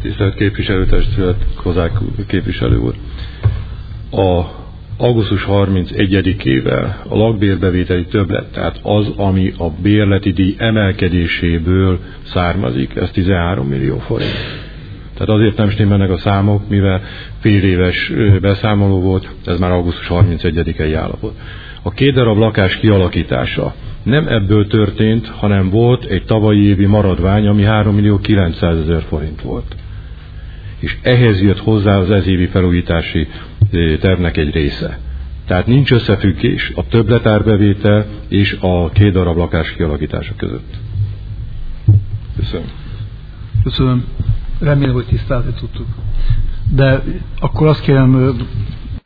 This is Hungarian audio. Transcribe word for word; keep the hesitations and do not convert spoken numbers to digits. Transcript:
Tisztelt képviselőtestület, Kozák képviselő úr! A augusztus harmincegyedikével a lakbérbevételi többlet, tehát az, ami a bérleti díj emelkedéséből származik, ez tizenhárom millió forint. Tehát azért nem stimmelnek a számok, mivel fél éves beszámoló volt, ez már augusztus harmincegyedikei állapot. A két darab lakás kialakítása nem ebből történt, hanem volt egy tavalyi évi maradvány, ami három millió kilencszázezer forint volt. És ehhez jött hozzá az ez évi felújítási tervnek egy része. Tehát nincs összefüggés a többletárbevétel és a két darab lakás kialakítása között. Köszönöm. Köszönöm. Remélem, hogy tisztázni tudtuk. De akkor azt kérem